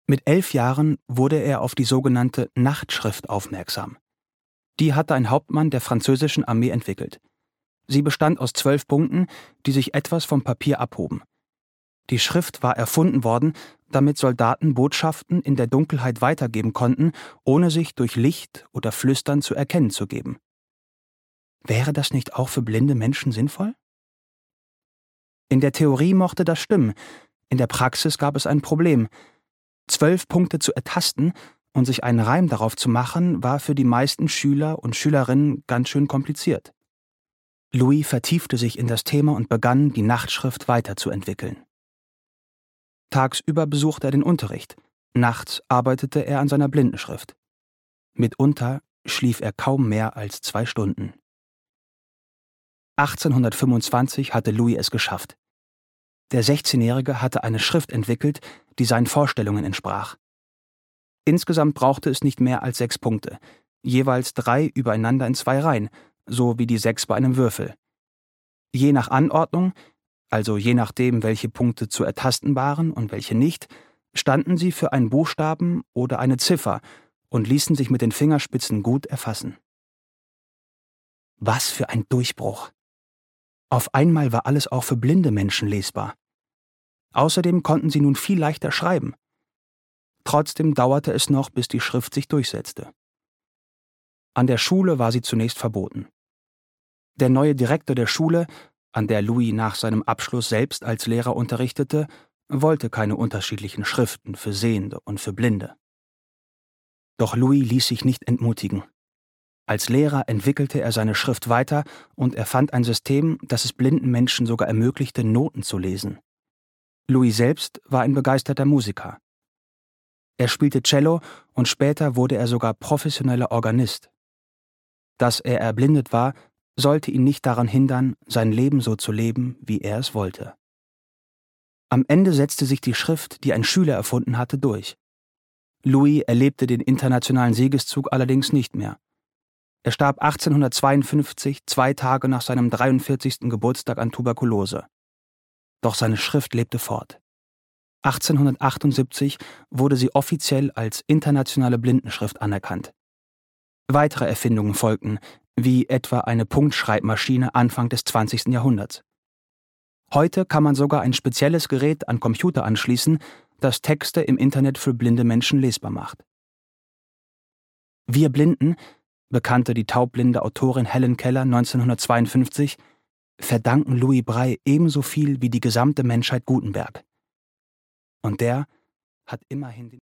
Mit 11 Jahren wurde er auf die sogenannte Nachtschrift aufmerksam. Die hatte ein Hauptmann der französischen Armee entwickelt. Sie bestand aus 12 Punkten, die sich etwas vom Papier abhoben. Die Schrift war erfunden worden, damit Soldaten Botschaften in der Dunkelheit weitergeben konnten, ohne sich durch Licht oder Flüstern zu erkennen zu geben. Wäre das nicht auch für blinde Menschen sinnvoll? In der Theorie mochte das stimmen, in der Praxis gab es ein Problem. 12 Punkte zu ertasten und sich einen Reim darauf zu machen, war für die meisten Schüler und Schülerinnen ganz schön kompliziert. Louis vertiefte sich in das Thema und begann, die Nachtschrift weiterzuentwickeln. Tagsüber besuchte er den Unterricht, nachts arbeitete er an seiner Blindenschrift. Mitunter schlief er kaum mehr als 2 Stunden. 1825 hatte Louis es geschafft. Der 16-Jährige hatte eine Schrift entwickelt, die seinen Vorstellungen entsprach. Insgesamt brauchte es nicht mehr als 6 Punkte, jeweils 3 übereinander in 2 Reihen, so wie die 6 bei einem Würfel. Je nach Anordnung, also je nachdem, welche Punkte zu ertasten waren und welche nicht, standen sie für einen Buchstaben oder eine Ziffer und ließen sich mit den Fingerspitzen gut erfassen. Was für ein Durchbruch! Auf einmal war alles auch für blinde Menschen lesbar. Außerdem konnten sie nun viel leichter schreiben. Trotzdem dauerte es noch, bis die Schrift sich durchsetzte. An der Schule war sie zunächst verboten. Der neue Direktor der Schule, an der Louis nach seinem Abschluss selbst als Lehrer unterrichtete, wollte keine unterschiedlichen Schriften für Sehende und für Blinde. Doch Louis ließ sich nicht entmutigen. Als Lehrer entwickelte er seine Schrift weiter und erfand ein System, das es blinden Menschen sogar ermöglichte, Noten zu lesen. Louis selbst war ein begeisterter Musiker. Er spielte Cello und später wurde er sogar professioneller Organist. Dass er erblindet war, sollte ihn nicht daran hindern, sein Leben so zu leben, wie er es wollte. Am Ende setzte sich die Schrift, die ein Schüler erfunden hatte, durch. Louis erlebte den internationalen Siegeszug allerdings nicht mehr. Er starb 1852, 2 Tage nach seinem 43. Geburtstag an Tuberkulose. Doch seine Schrift lebte fort. 1878 wurde sie offiziell als internationale Blindenschrift anerkannt. Weitere Erfindungen folgten, wie etwa eine Punktschreibmaschine Anfang des 20. Jahrhunderts. Heute kann man sogar ein spezielles Gerät an Computer anschließen, das Texte im Internet für blinde Menschen lesbar macht. Wir Blinden, bekannte die taubblinde Autorin Helen Keller 1952, verdanken Louis Braille ebenso viel wie die gesamte Menschheit Gutenberg. Und der hat immerhin den